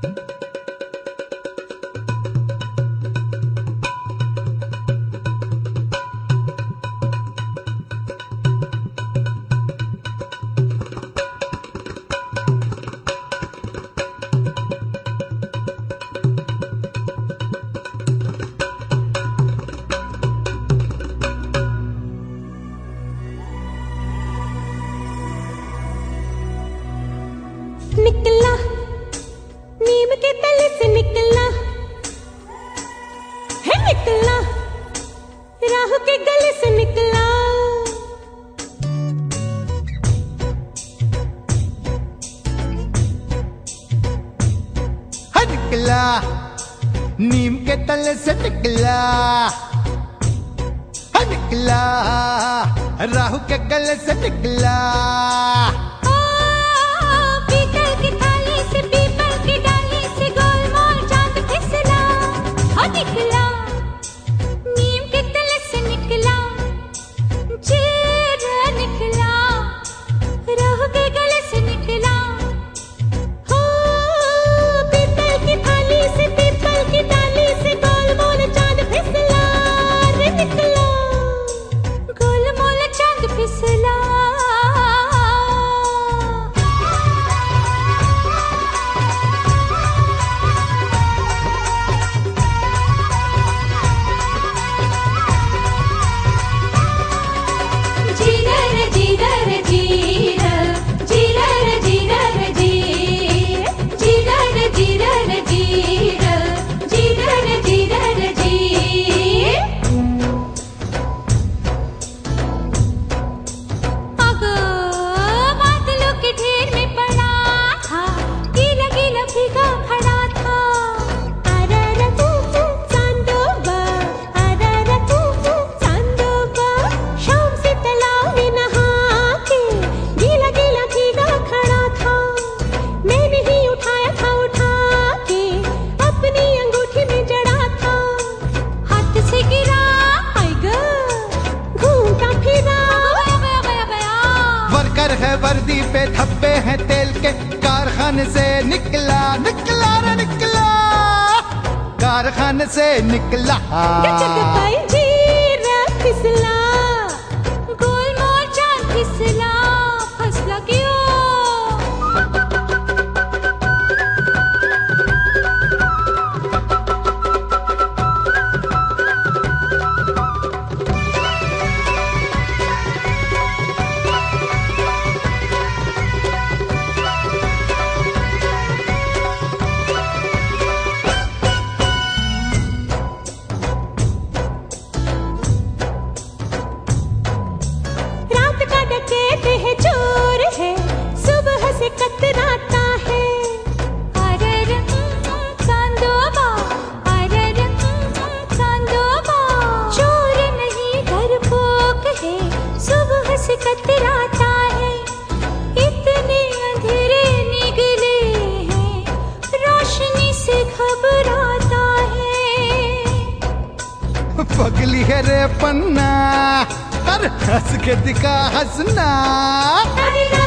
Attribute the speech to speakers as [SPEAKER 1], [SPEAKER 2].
[SPEAKER 1] निकला नीम के तले से निकला है, निकला राहु के गले से निकला।
[SPEAKER 2] है निकला नीम के तले से निकला, है निकला राहु के गले से निकला।
[SPEAKER 1] निकला नीम के तले से निकला, चेहरा निकला राहु के गले से निकला। हो पीतल की थाली से, पीपल की डाली से गोल मोल चांद फिसला रे, निकला गोल मोल चांद फिसला।
[SPEAKER 2] है वर्दी पे धब्बे हैं तेल के, कारखाने से निकला निकला रे निकला, कारखाने से निकला।
[SPEAKER 1] फिसला गोल मोल चांद फिसला, फसला क्यों? चोर है सुबह से कतराता है, अरर चांदोबा, अरर चांदोबा। चोर नहीं डरपोक है, सुबह से कतराता है। इतने अंधेरे निकले हैं, रोशनी से घबराता है।
[SPEAKER 2] पगली है रे पन्ना, हंस के दिखा हंसना।